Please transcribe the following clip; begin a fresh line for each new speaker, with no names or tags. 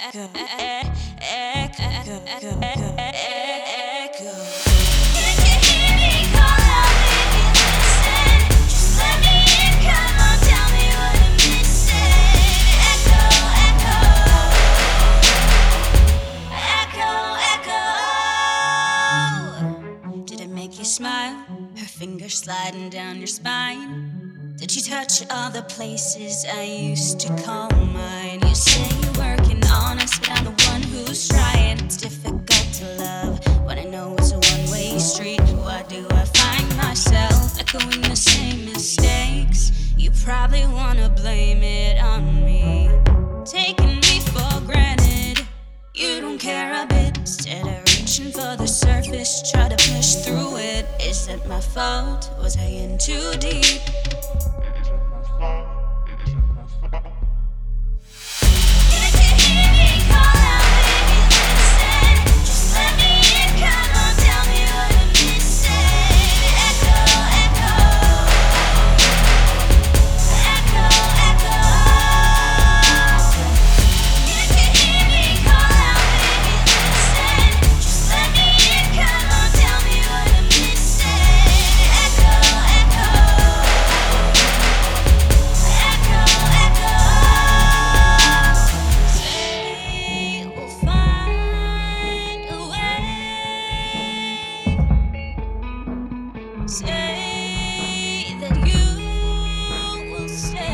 Did it make you smile? Her fingers sliding down your spine. Did she touch all the places I used to call mine? You say you're working on us, but I'm the one who's trying. It's difficult to love when I know it's a one-way street. Why do I find myself echoing the same mistakes? You probably wanna blame it on me, taking me for granted. You don't care a bit. Instead of reaching for the surface, try to push through it. Is it my fault? Was I in too deep? Say that you will stay.